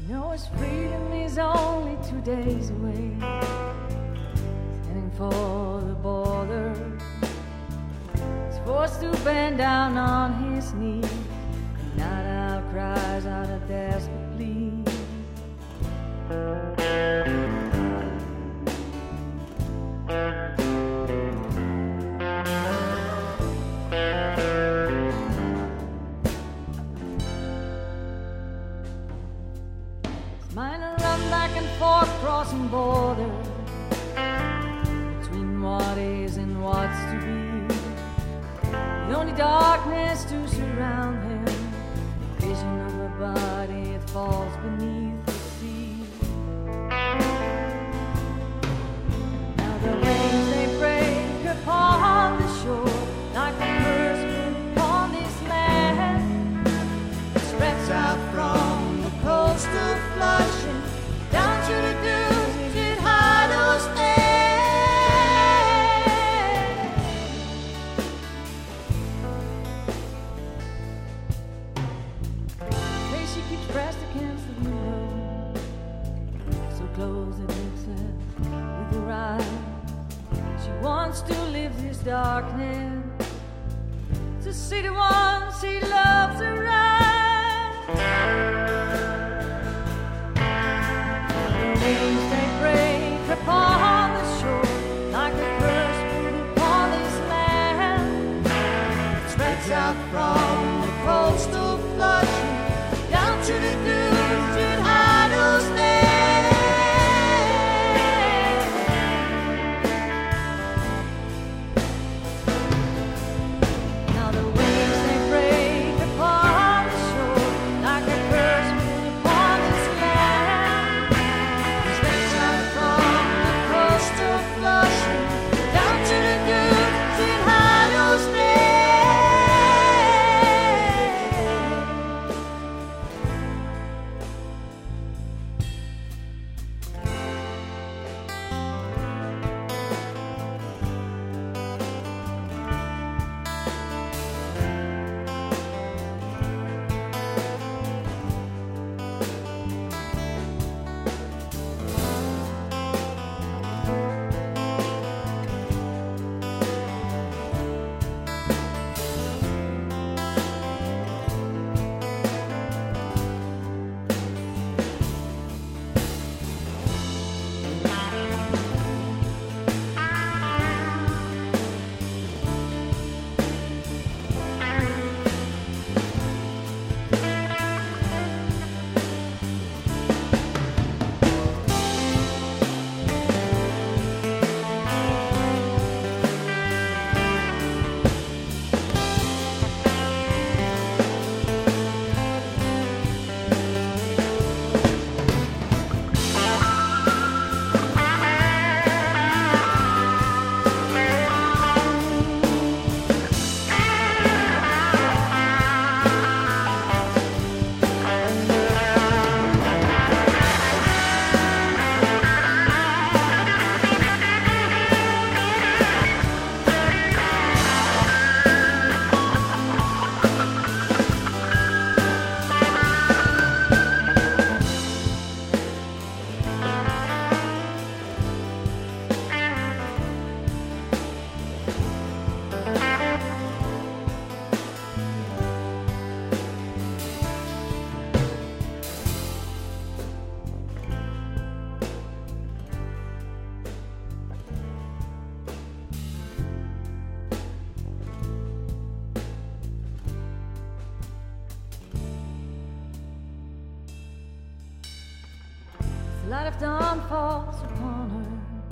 know his freedom is only 2 days away. Heading for the border, he's forced to bend down on his knees. The night owl cries out a desperate plea. Mine run back and forth crossing borders between what is and what's to be. The only darkness to surround him, the vision of a body that falls beneath the sea. Now the waves they break upon the shore like the curse upon this land. It spreads out from the coast of Flushing down to the dunes in Hiddleston. Face she keeps pressed against the window, so close it looks at with her eyes. She wants to live this darkness, to see the one she loves arise. Waves they break upon the shore like a curse put upon this land. It spreads out from the coast of Flushing down to the dunes in Hiddleston. Now the waves they break upon the shore like a curse put upon this land. Down to the dunes in Hiddleston. The light of dawn falls upon her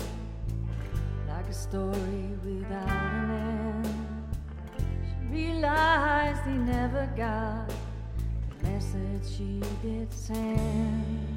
like a story without an end. She realized he never got the message she did send.